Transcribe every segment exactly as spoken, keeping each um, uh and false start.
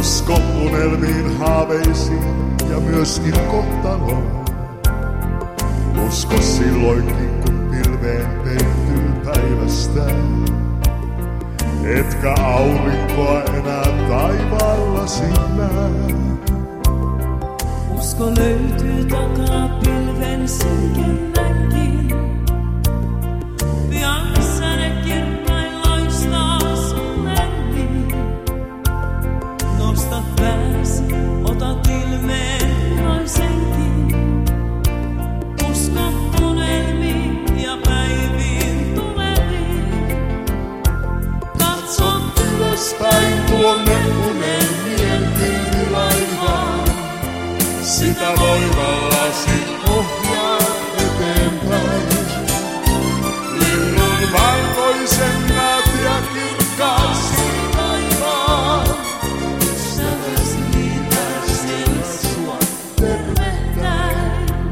Usko unelmiin, haaveisiin ja myöskin kohtaloon. Usko silloinkin, kun pilveen peittyy päivästä. Etkä aurinkoa enää taivaallasi näe. Usko löytyy takaa pilven synkemmänkin. Pian säde kirkkain loistaa sun lämmin. Nosta pääsi, otat ilmeen iloisenkin. Usko unelmiin ja päiviin tuleviin. Katso ylöspäin tuonne unelmien pilvilaivaan. Sitä voimallasi ohjaa eteenpäin. Linnun valkoisen näet ja kirkkaasti taivaan. ystäväsi niitä siellä sua tervehtäin.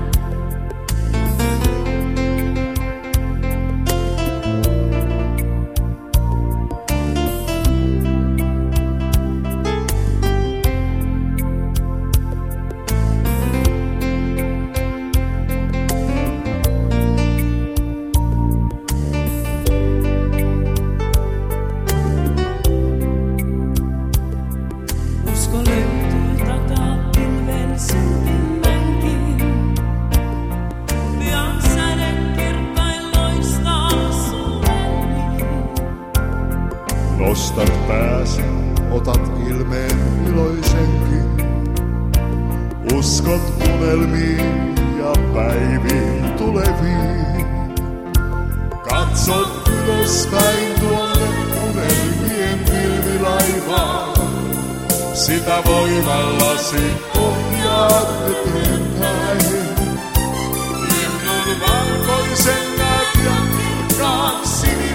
Usko löytyy takaa pilven synkemmänkin. Pian säde kirkkain loistaa sun lämmin. Nostat pääsi, otat ilmeen iloisenkin. Uskot unelmiin ja päiviin tuleviin. Katsot ylöspäin tuonne unelmien pilvilaivaan. Sitä voimallasi ohjaat eteenpäin. Linnun valkoisen näet ja kirkkaan sinisen.